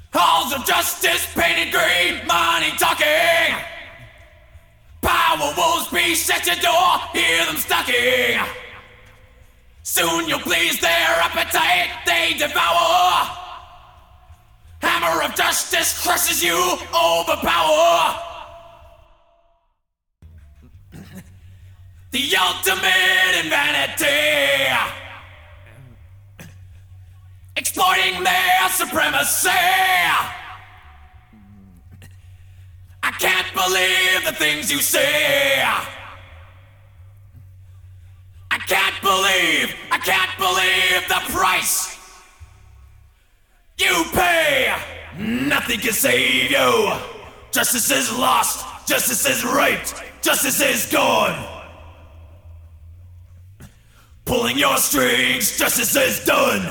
Halls of justice painted green, money talking. Power wolves be shut your door, hear them stalking. Soon you'll please their appetite, they devour. Hammer of justice crushes you, overpower. The ultimate in vanity, exploiting their supremacy. I can't believe the things you say. I can't believe the price you pay. Nothing can save you. Justice is lost, justice is raped, justice is gone. Pulling your strings, justice is done.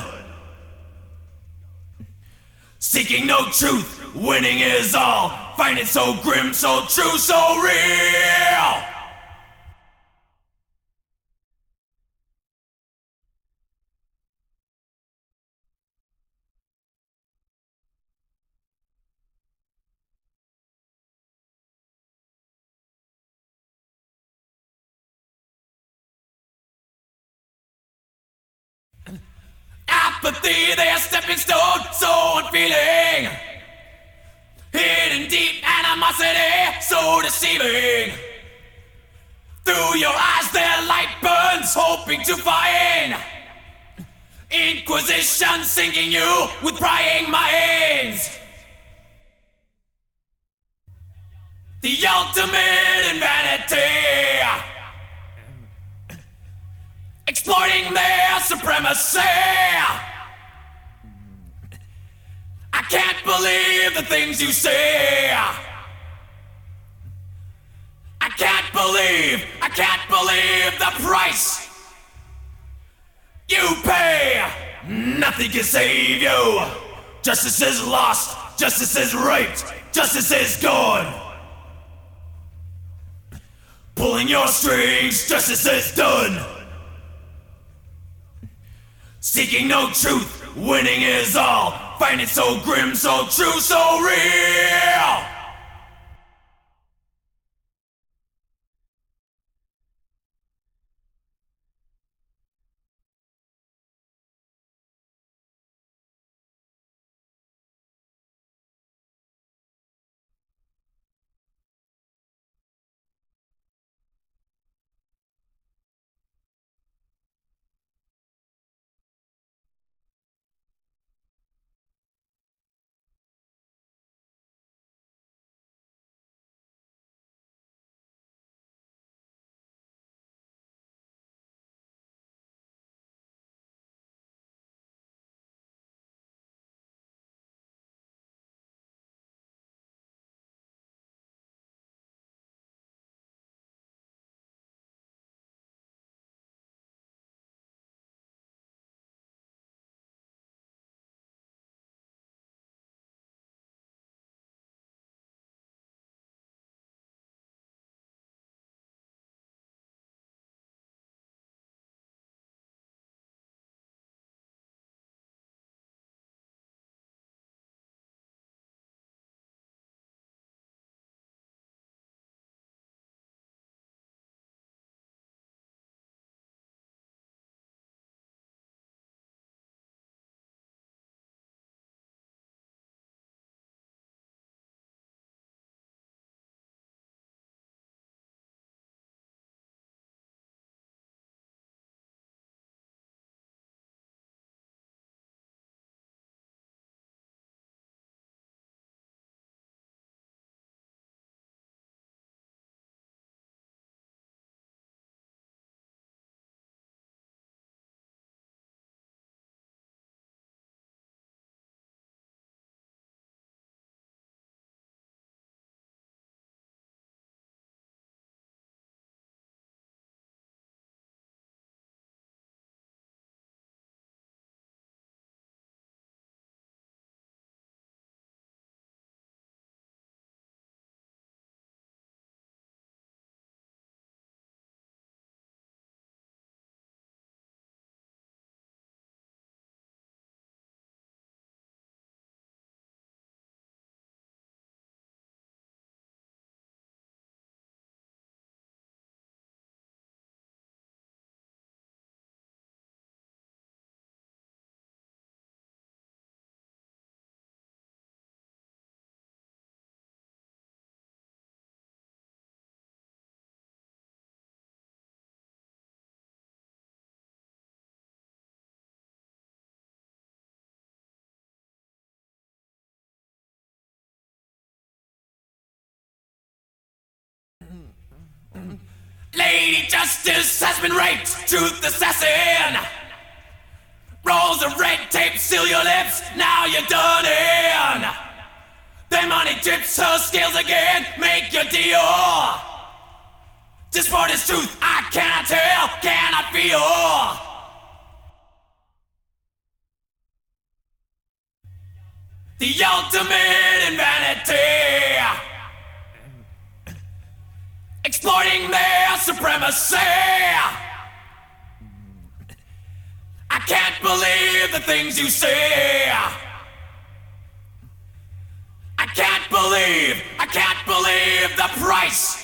Seeking no truth, winning is all. Find it so grim, so true, so real. Apathy, their stepping stone, so unfeeling. Hidden deep animosity, so deceiving. Through your eyes their light burns, hoping to find Inquisition sinking you with prying minds. The ultimate in vanity, exploiting their supremacy. I can't believe the things you say. I can't believe the price you pay. Nothing can save you. Justice is lost, justice is raped, justice is gone. Pulling your strings, justice is done. Seeking no truth, winning is all. Find it so grim, so true, so real. Lady Justice has been raped. Truth assassin. Rolls of red tape seal your lips. Now you're done in. Then money tips her scales again. Make your deal. Just for this truth I cannot tell, cannot feel. The ultimate in vanity, exploiting their supremacy. I can't believe the things you say. I can't believe the price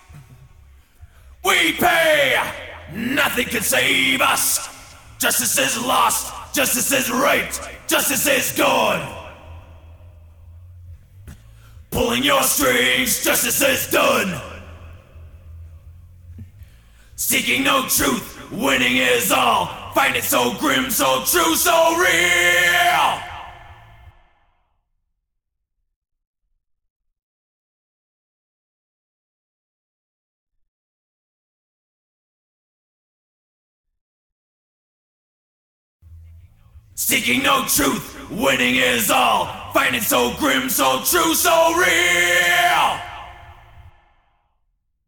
we pay. Nothing can save us. Justice is lost, justice is raped, justice is gone. Pulling your strings, justice is done. Seeking no truth, winning is all. Find it so grim, so true, so real. Seeking no truth, winning is all. Find it so grim, so true, so real.